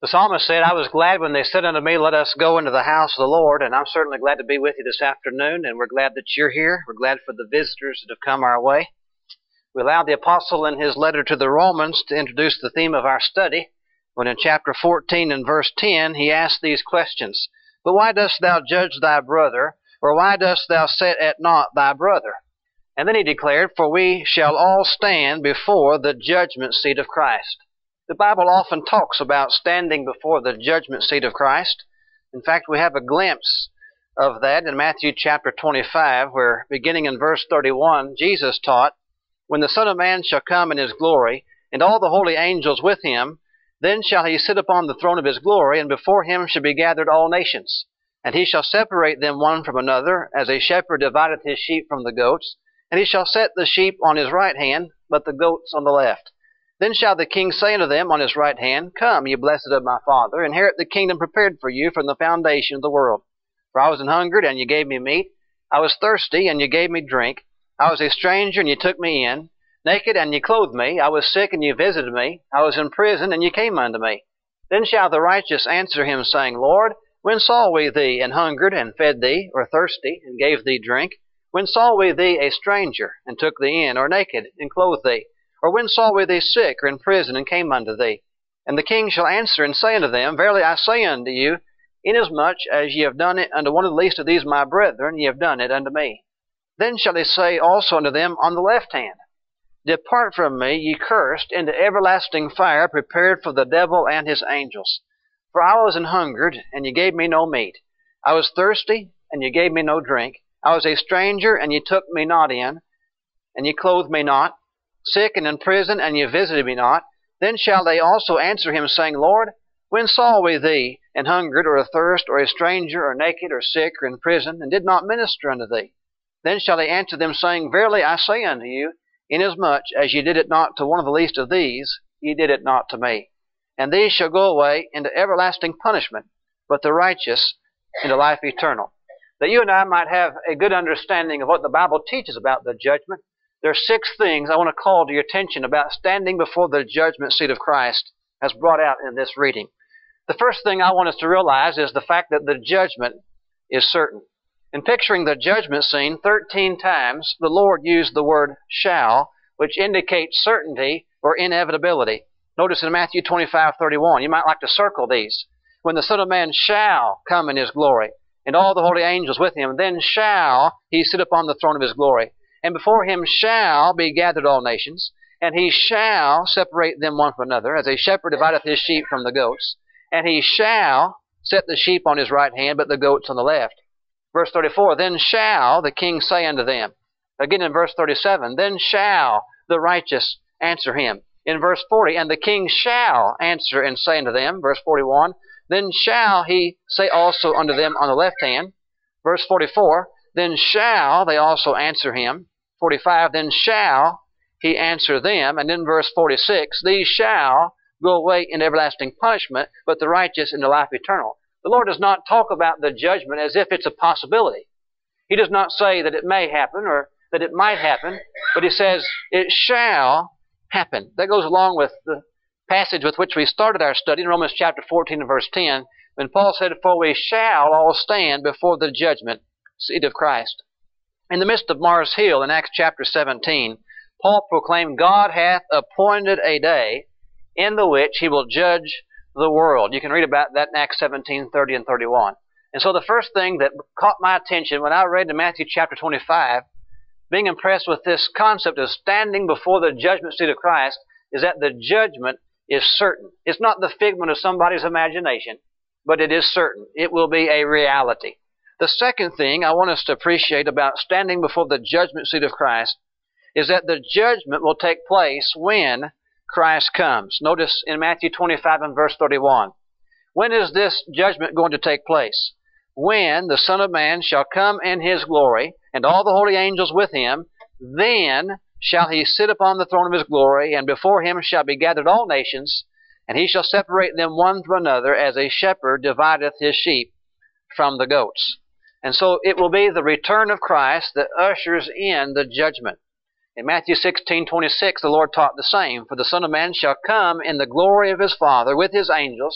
The psalmist said, I was glad when they said unto me, let us go into the house of the Lord. And I'm certainly glad to be with you this afternoon, and we're glad that you're here. We're glad for the visitors that have come our way. We allowed the apostle in his letter to the Romans to introduce the theme of our study, when in chapter 14 and verse 10, he asked these questions. But why dost thou judge thy brother, or why dost thou set at naught thy brother? And then he declared, for we shall all stand before the judgment seat of Christ. The Bible often talks about standing before the judgment seat of Christ. In fact, we have a glimpse of that in Matthew chapter 25, where beginning in verse 31, Jesus taught, when the Son of Man shall come in his glory, and all the holy angels with him, then shall he sit upon the throne of his glory, and before him shall be gathered all nations. And he shall separate them one from another, as a shepherd divideth his sheep from the goats. And he shall set the sheep on his right hand, but the goats on the left. Then shall the king say unto them on his right hand, Come, ye blessed of my Father, inherit the kingdom prepared for you from the foundation of the world. For I was an hungered, and ye gave me meat. I was thirsty, and ye gave me drink. I was a stranger, and ye took me in. Naked, and ye clothed me. I was sick, and ye visited me. I was in prison, and ye came unto me. Then shall the righteous answer him, saying, Lord, when saw we thee an hungered, and fed thee, or thirsty, and gave thee drink? When saw we thee a stranger, and took thee in, or naked, and clothed thee? Or when saw we thee sick, or in prison, and came unto thee? And the king shall answer and say unto them, Verily I say unto you, inasmuch as ye have done it unto one of the least of these my brethren, ye have done it unto me. Then shall he say also unto them on the left hand, Depart from me, ye cursed, into everlasting fire, prepared for the devil and his angels. For I was an hungered, and ye gave me no meat. I was thirsty, and ye gave me no drink. I was a stranger, and ye took me not in, and ye clothed me not. Sick and in prison, and ye visited me not. Then shall they also answer him, saying, Lord, when saw we thee an hungered, or athirst, or a stranger, or naked, or sick, or in prison, and did not minister unto thee? Then shall he answer them, saying, Verily I say unto you, inasmuch as ye did it not to one of the least of these, ye did it not to me. And these shall go away into everlasting punishment, but the righteous into life eternal. That you and I might have a good understanding of what the Bible teaches about the judgment, there are 6 things I want to call to your attention about standing before the judgment seat of Christ as brought out in this reading. The first thing I want us to realize is the fact that the judgment is certain. In picturing the judgment scene, 13 times the Lord used the word shall, which indicates certainty or inevitability. Notice in Matthew 25:31, you might like to circle these. When the Son of Man shall come in his glory, and all the holy angels with him, then shall he sit upon the throne of his glory. And before him shall be gathered all nations, and he shall separate them one from another, as a shepherd divideth his sheep from the goats. And he shall set the sheep on his right hand, but the goats on the left. Verse 34, then shall the king say unto them. Again in verse 37, then shall the righteous answer him. In verse 40, and the king shall answer and say unto them. Verse 41, then shall he say also unto them on the left hand. Verse 44, then shall they also answer him. 45, then shall he answer them. And then verse 46, these shall go away in everlasting punishment, but the righteous into life eternal. The Lord does not talk about the judgment as if it's a possibility. He does not say that it may happen or that it might happen, but he says it shall happen. That goes along with the passage with which we started our study in Romans chapter 14 and verse 10, when Paul said, for we shall all stand before the judgment seat of Christ. In the midst of Mars Hill in Acts chapter 17, Paul proclaimed, God hath appointed a day in the which he will judge the world. You can read about that in Acts 17:30 and 31. And so the first thing that caught my attention when I read in Matthew chapter 25, being impressed with this concept of standing before the judgment seat of Christ, is that the judgment is certain. It's not the figment of somebody's imagination, but it is certain. It will be a reality. The second thing I want us to appreciate about standing before the judgment seat of Christ is that the judgment will take place when Christ comes. Notice in Matthew 25 and verse 31. When is this judgment going to take place? When the Son of Man shall come in his glory, and all the holy angels with him, then shall he sit upon the throne of his glory, and before him shall be gathered all nations, and he shall separate them one from another, as a shepherd divideth his sheep from the goats. And so it will be the return of Christ that ushers in the judgment. In Matthew 16:26, the Lord taught the same. For the Son of Man shall come in the glory of his Father with his angels,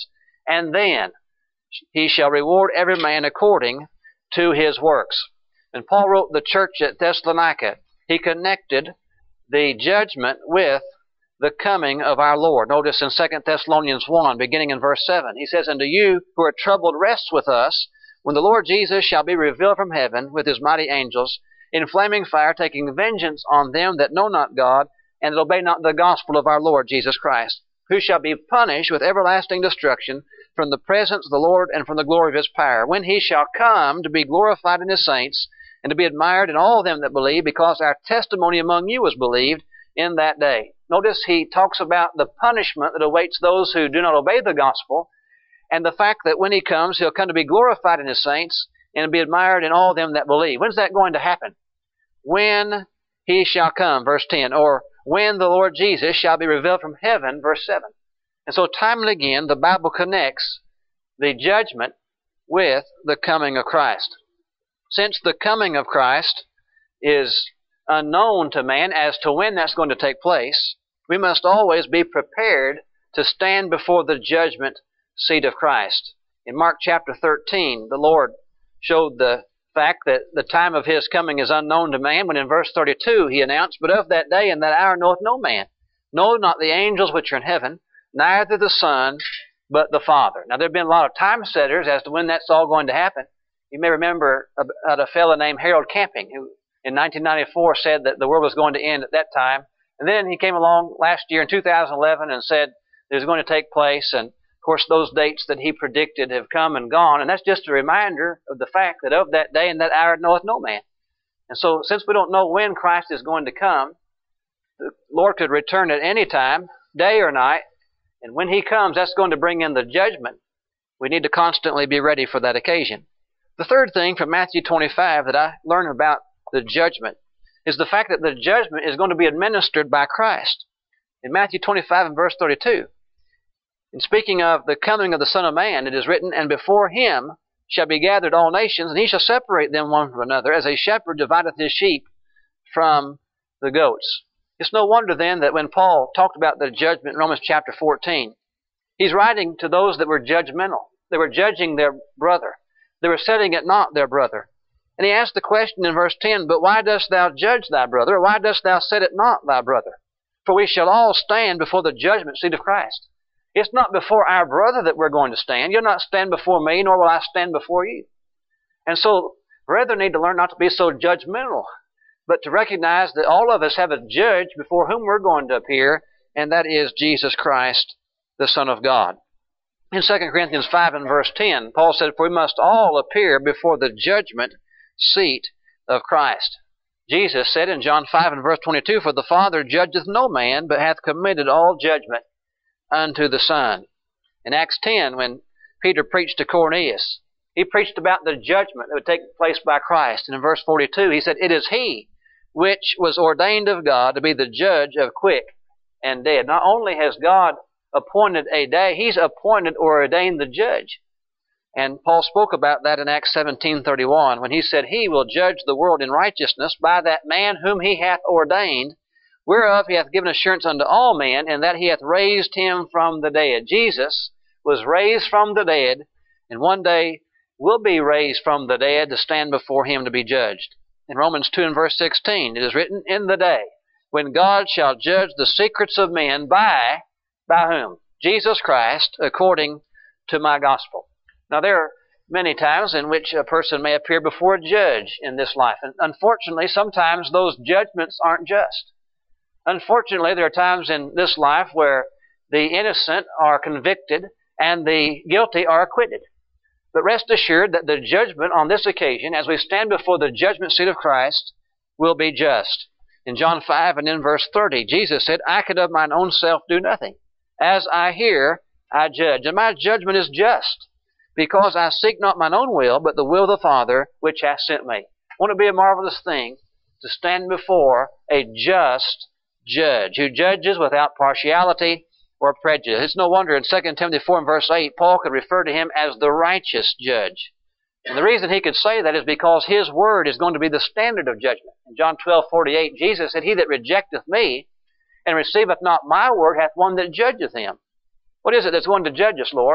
and then he shall reward every man according to his works. And Paul wrote the church at Thessalonica. He connected the judgment with the coming of our Lord. Notice in 2 Thessalonians 1, beginning in verse 7, he says, "And to you who are troubled, rest with us, when the Lord Jesus shall be revealed from heaven with his mighty angels, in flaming fire, taking vengeance on them that know not God, and that obey not the gospel of our Lord Jesus Christ, who shall be punished with everlasting destruction from the presence of the Lord and from the glory of his power, when he shall come to be glorified in his saints, and to be admired in all them that believe, because our testimony among you was believed in that day." Notice he talks about the punishment that awaits those who do not obey the gospel, and the fact that when he comes, he'll come to be glorified in his saints and be admired in all them that believe. When's that going to happen? When he shall come, verse 10, or when the Lord Jesus shall be revealed from heaven, verse 7. And so time and again, the Bible connects the judgment with the coming of Christ. Since the coming of Christ is unknown to man as to when that's going to take place, we must always be prepared to stand before the judgment seat of Christ. In Mark chapter 13, the Lord showed the fact that the time of his coming is unknown to man, when in verse 32 he announced, "But of that day and that hour knoweth no man, no, not the angels which are in heaven, neither the Son, but the Father." Now there have been a lot of time setters as to when that's all going to happen. You may remember a fellow named Harold Camping, who in 1994 said that the world was going to end at that time. And then he came along last year in 2011 and said it was going to take place. And of course, those dates that he predicted have come and gone. And that's just a reminder of the fact that of that day and that hour knoweth no man. And so since we don't know when Christ is going to come, the Lord could return at any time, day or night. And when he comes, that's going to bring in the judgment. We need to constantly be ready for that occasion. The third thing from Matthew 25 that I learned about the judgment is the fact that the judgment is going to be administered by Christ. In Matthew 25 and verse 32, in speaking of the coming of the Son of Man, it is written, "And before him shall be gathered all nations, and he shall separate them one from another, as a shepherd divideth his sheep from the goats." It's no wonder then that when Paul talked about the judgment in Romans chapter 14, he's writing to those that were judgmental. They were judging their brother. They were setting at naught their brother. And he asked the question in verse 10, "But why dost thou judge thy brother? Or why dost thou set at naught thy brother? For we shall all stand before the judgment seat of Christ." It's not before our brother that we're going to stand. You'll not stand before me, nor will I stand before you. And so, brethren need to learn not to be so judgmental, but to recognize that all of us have a judge before whom we're going to appear, and that is Jesus Christ, the Son of God. In 2 Corinthians 5 and verse 10, Paul said, "For we must all appear before the judgment seat of Christ." Jesus said in John 5 and verse 22, "For the Father judgeth no man, but hath committed all judgment unto the Son." In Acts 10, when Peter preached to Cornelius, he preached about the judgment that would take place by Christ. And in verse 42, he said, "It is he which was ordained of God to be the judge of quick and dead." Not only has God appointed a day, he's appointed or ordained the judge. And Paul spoke about that in Acts 17:31 when he said, "He will judge the world in righteousness by that man whom he hath ordained, whereof he hath given assurance unto all men, and that he hath raised him from the dead." Jesus was raised from the dead, and one day will be raised from the dead to stand before him to be judged. In Romans 2 and verse 16, it is written, "In the day when God shall judge the secrets of men by whom? Jesus Christ, according to my gospel." Now, there are many times in which a person may appear before a judge in this life. And unfortunately, sometimes those judgments aren't just. Unfortunately, there are times in this life where the innocent are convicted and the guilty are acquitted. But rest assured that the judgment on this occasion, as we stand before the judgment seat of Christ, will be just. In John 5 and in verse 30, Jesus said, "I could of mine own self do nothing. As I hear, I judge. And my judgment is just, because I seek not mine own will, but the will of the Father which hath sent me." Won't it be a marvelous thing to stand before a just judge who judges without partiality or prejudice? It's no wonder in 2 Timothy 4 and verse 8, Paul could refer to him as the righteous judge. And the reason he could say that is because his word is going to be the standard of judgment. In John 12:48, Jesus said, "He that rejecteth me and receiveth not my word hath one that judgeth him." What is it that's going to judge us, Lord?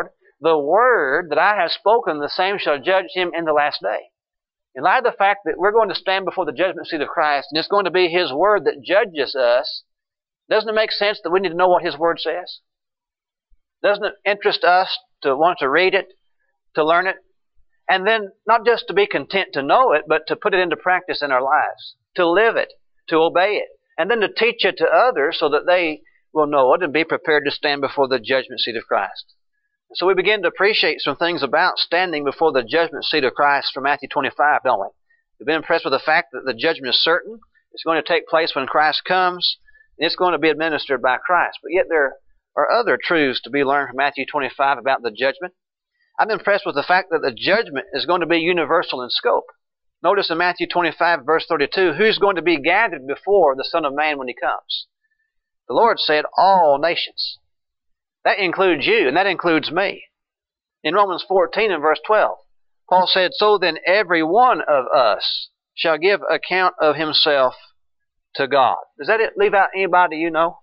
the word that I have spoken, the same shall judge him in the last day. In light of the fact that we're going to stand before the judgment seat of Christ, and it's going to be His word that judges us, doesn't it make sense that we need to know what His word says? Doesn't it interest us to want to read it, to learn it, and then not just to be content to know it, but to put it into practice in our lives, to live it, to obey it, and then to teach it to others so that they will know it and be prepared to stand before the judgment seat of Christ. So we begin to appreciate some things about standing before the judgment seat of Christ from Matthew 25, don't we? We've been impressed with the fact that the judgment is certain. It's going to take place when Christ comes, and it's going to be administered by Christ. But yet there are other truths to be learned from Matthew 25 about the judgment. I'm impressed with the fact that the judgment is going to be universal in scope. Notice in Matthew 25, verse 32, who's going to be gathered before the Son of Man when He comes? The Lord said, all nations. That includes you, and that includes me. In Romans 14 and verse 12, Paul said, so then every one of us shall give account of himself to God. Does that leave out anybody you know?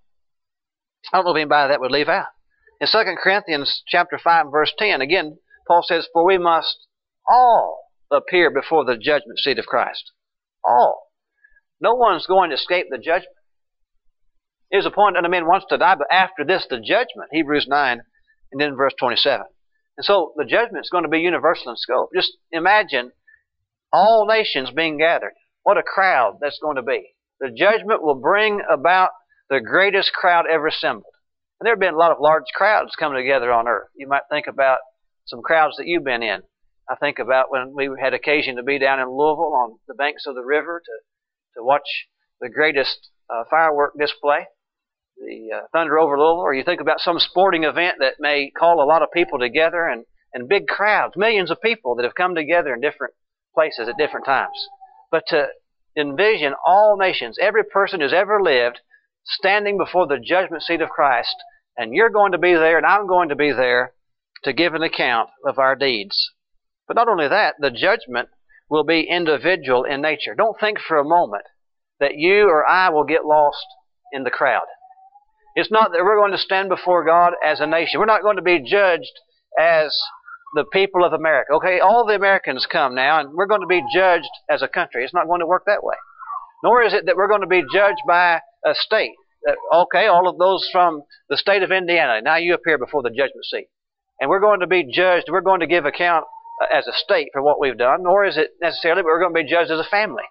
I don't know of anybody that would leave out. In 2 Corinthians chapter 5 and verse 10, again, Paul says, for we must all appear before the judgment seat of Christ. All. No one's going to escape the judgment. There's a point that a man wants to die, but after this, the judgment, Hebrews 9, and then verse 27. And so the judgment is going to be universal in scope. Just imagine all nations being gathered. What a crowd that's going to be. The judgment will bring about the greatest crowd ever assembled. And there have been a lot of large crowds coming together on earth. You might think about some crowds that you've been in. I think about when we had occasion to be down in Louisville on the banks of the river to watch the greatest firework display. The Thunder over Louisville, or you think about some sporting event that may call a lot of people together and big crowds, millions of people that have come together in different places at different times. But to envision all nations, every person who's ever lived, standing before the judgment seat of Christ, and you're going to be there and I'm going to be there to give an account of our deeds. But not only that, the judgment will be individual in nature. Don't think for a moment that you or I will get lost in the crowd. It's not that we're going to stand before God as a nation. We're not going to be judged as the people of America. Okay, all the Americans come now, and we're going to be judged as a country. It's not going to work that way. Nor is it that we're going to be judged by a state. Okay, all of those from the state of Indiana, now you appear before the judgment seat. And we're going to be judged, we're going to give account as a state for what we've done. Nor is it necessarily, but we're going to be judged as a family.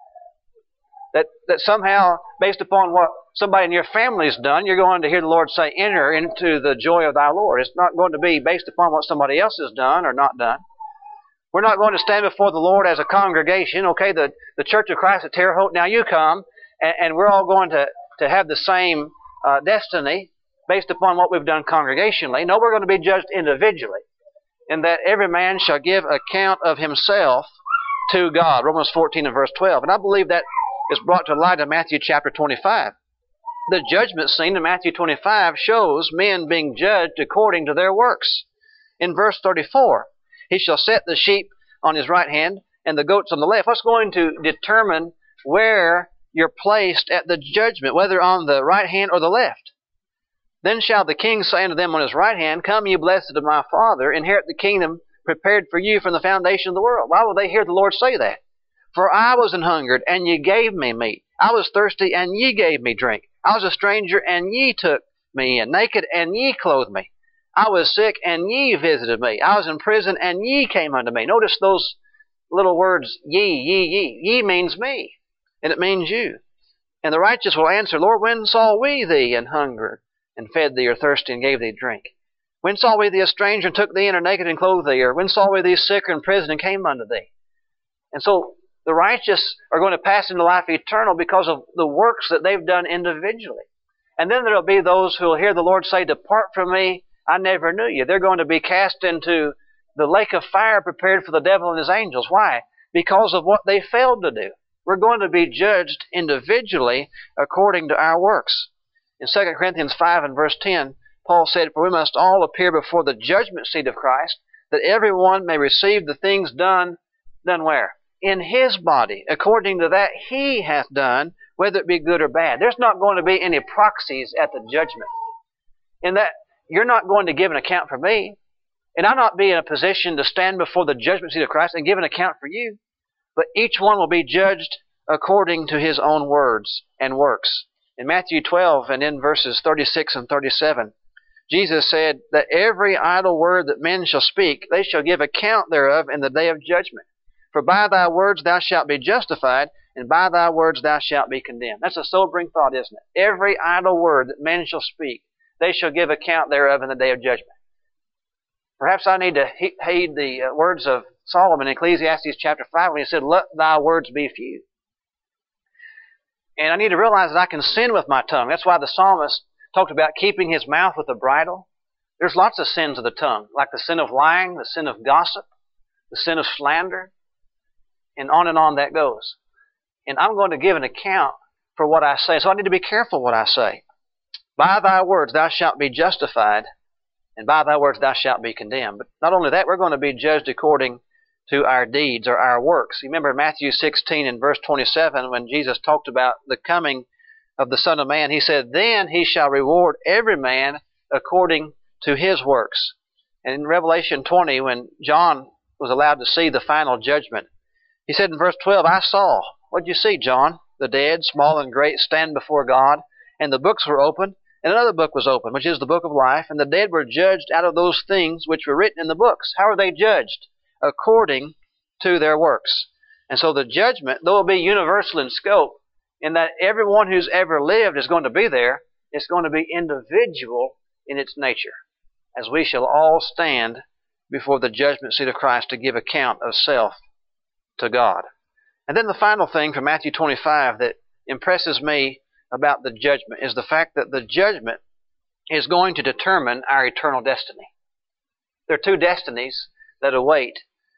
That somehow, based upon what somebody in your family's done, you're going to hear the Lord say, enter into the joy of thy Lord. It's not going to be based upon what somebody else has done or not done. We're not going to stand before the Lord as a congregation. Okay, the Church of Christ at Terre Haute, now you come, and we're all going to have the same destiny based upon what we've done congregationally. No, we're going to be judged individually, in that every man shall give account of himself to God. Romans 14 and verse 12. And I believe that is brought to light in Matthew chapter 25. The judgment scene in Matthew 25 shows men being judged according to their works. In verse 34, he shall set the sheep on his right hand and the goats on the left. What's going to determine where you're placed at the judgment, whether on the right hand or the left? Then shall the king say unto them on his right hand, come ye blessed of my Father, inherit the kingdom prepared for you from the foundation of the world. Why will they hear the Lord say that? For I was an hungered, and ye gave me meat. I was thirsty, and ye gave me drink. I was a stranger, and ye took me in. Naked, and ye clothed me. I was sick, and ye visited me. I was in prison, and ye came unto me. Notice those little words, ye. Ye means me, and it means you. And the righteous will answer, Lord, when saw we thee an hungered, and fed thee, or thirsty, and gave thee drink? When saw we thee a stranger, and took thee in, or naked, and clothed thee? Or when saw we thee sick, or in prison, and came unto thee? And so the righteous are going to pass into life eternal because of the works that they've done individually. And then there will be those who will hear the Lord say, depart from me, I never knew you. They're going to be cast into the lake of fire prepared for the devil and his angels. Why? Because of what they failed to do. We're going to be judged individually according to our works. In 2 Corinthians 5 and verse 10, Paul said, for we must all appear before the judgment seat of Christ, that everyone may receive the things done where? In his body, according to that he hath done, whether it be good or bad. There's not going to be any proxies at the judgment. In that, you're not going to give an account for me. And I'll not be in a position to stand before the judgment seat of Christ and give an account for you, but each one will be judged according to his own words and works. In Matthew 12 and in verses 36 and 37, Jesus said that every idle word that men shall speak, they shall give account thereof in the day of judgment. For by thy words thou shalt be justified, and by thy words thou shalt be condemned. That's a sobering thought, isn't it? Every idle word that men shall speak, they shall give account thereof in the day of judgment. Perhaps I need to heed the words of Solomon in Ecclesiastes chapter 5 when he said, "Let thy words be few." And I need to realize that I can sin with my tongue. That's why the psalmist talked about keeping his mouth with a bridle. There's lots of sins of the tongue, like the sin of lying, the sin of gossip, the sin of slander, and on that goes. And I'm going to give an account for what I say, so I need to be careful what I say. By thy words thou shalt be justified, and by thy words thou shalt be condemned. But not only that, we're going to be judged according to our deeds or our works. You remember Matthew 16 and verse 27 when Jesus talked about the coming of the Son of Man. He said, "Then he shall reward every man according to his works." And in Revelation 20, when John was allowed to see the final judgment, he said in verse 12, "I saw," what'd you see, John? "The dead, small and great, stand before God, and the books were opened, and another book was opened, which is the book of life, and the dead were judged out of those things which were written in the books." How are they judged? According to their works. And so the judgment, though it be universal in scope, in that everyone who's ever lived is going to be there, it's going to be individual in its nature, as we shall all stand before the judgment seat of Christ to give account of self to God. And then the final thing from Matthew 25 that impresses me about the judgment is the fact that the judgment is going to determine our eternal destiny. There are two destinies that await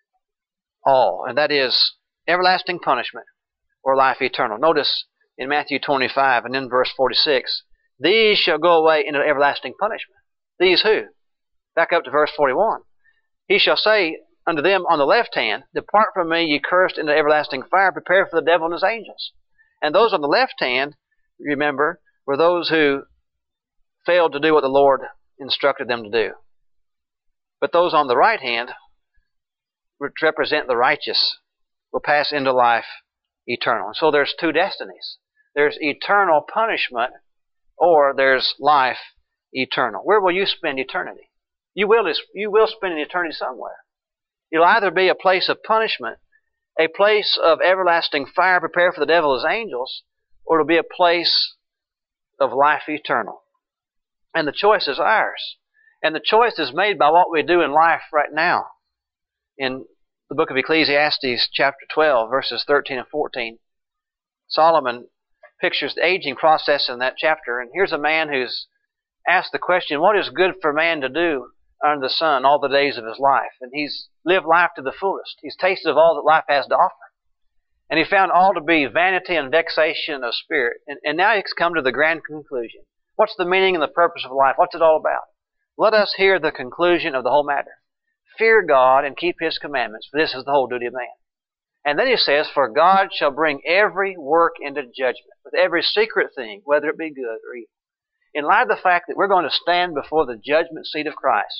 all, and that is everlasting punishment or life eternal. Notice in Matthew 25 and in verse 46, "These shall go away into everlasting punishment." These who? Back up to verse 41. "He shall say unto them on the left hand, Depart from me, ye cursed, into everlasting fire, prepared for the devil and his angels." And those on the left hand, remember, were those who failed to do what the Lord instructed them to do. But those on the right hand, which represent the righteous, will pass into life eternal. And so there's two destinies. There's eternal punishment, or there's life eternal. Where will you spend eternity? You will spend an eternity somewhere. It'll either be a place of punishment, a place of everlasting fire prepared for the devil and his angels, or it'll be a place of life eternal. And the choice is ours. And the choice is made by what we do in life right now. In the book of Ecclesiastes, chapter 12, verses 13 and 14, Solomon pictures the aging process in that chapter. And here's a man who's asked the question, what is good for man to do under the sun all the days of his life? And he's lived life to the fullest. He's tasted of all that life has to offer. And he found all to be vanity and vexation of spirit. And now he's come to the grand conclusion. What's the meaning and the purpose of life? What's it all about? Let us hear the conclusion of the whole matter. Fear God and keep His commandments, for this is the whole duty of man. And then he says, "For God shall bring every work into judgment, with every secret thing, whether it be good or evil." In light of the fact that we're going to stand before the judgment seat of Christ,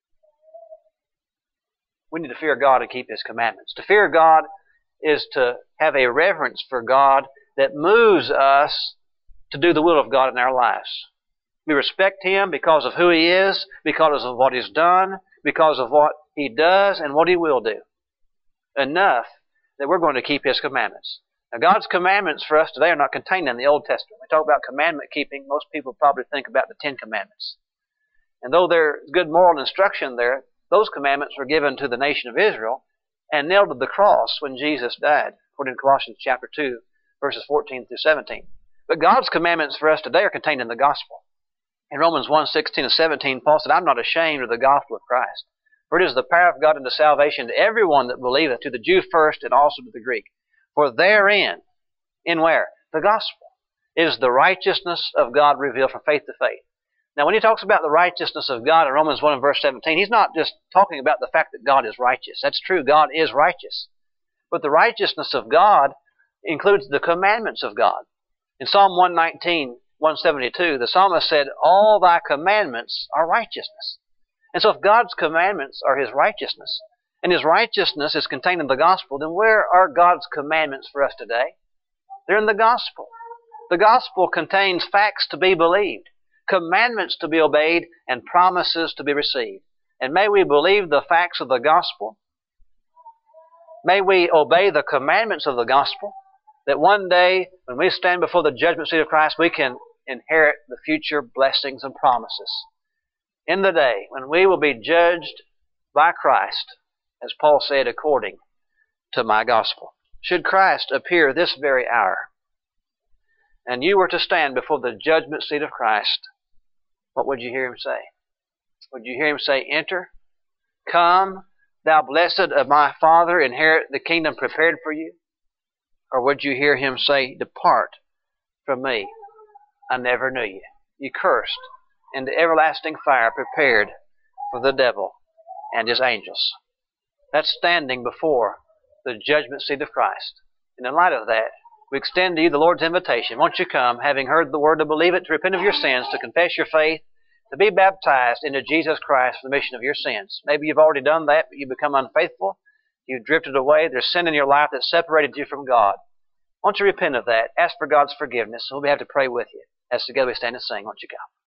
we need to fear God and keep His commandments. To fear God is to have a reverence for God that moves us to do the will of God in our lives. We respect Him because of who He is, because of what He's done, because of what He does and what He will do. Enough that we're going to keep His commandments. Now, God's commandments for us today are not contained in the Old Testament. We talk about commandment keeping, most people probably think about the Ten Commandments. And though there's good moral instruction there, those commandments were given to the nation of Israel and nailed to the cross when Jesus died, according to Colossians chapter 2, verses 14 through 17. But God's commandments for us today are contained in the gospel. In Romans 1:16 and 17, Paul said, "I'm not ashamed of the gospel of Christ, for it is the power of God unto salvation to everyone that believeth, to the Jew first and also to the Greek. For therein," in where? The gospel, "is the righteousness of God revealed from faith to faith." Now, when he talks about the righteousness of God in Romans 1 and verse 17, he's not just talking about the fact that God is righteous. That's true, God is righteous. But the righteousness of God includes the commandments of God. In Psalm 119, 172, the psalmist said, "All thy commandments are righteousness." And so if God's commandments are His righteousness, and His righteousness is contained in the gospel, then where are God's commandments for us today? They're in the gospel. The gospel contains facts to be believed, commandments to be obeyed, and promises to be received. And may we believe the facts of the gospel. May we obey the commandments of the gospel, that one day when we stand before the judgment seat of Christ, we can inherit the future blessings and promises. In the day when we will be judged by Christ, as Paul said, according to my gospel. Should Christ appear this very hour, and you were to stand before the judgment seat of Christ, what would you hear Him say? Would you hear Him say, "Enter, come, thou blessed of my Father, inherit the kingdom prepared for you"? Or would you hear Him say, "Depart from me, I never knew you. You cursed, into everlasting fire prepared for the devil and his angels"? That's standing before the judgment seat of Christ. And in light of that, we extend to you the Lord's invitation. Won't you come, having heard the word, to believe it, to repent of your sins, to confess your faith, to be baptized into Jesus Christ for the remission of your sins? Maybe you've already done that, but you've become unfaithful. You've drifted away. There's sin in your life that separated you from God. Won't you repent of that? Ask for God's forgiveness, and we'll be happy to pray with you. As together we stand and sing, won't you come?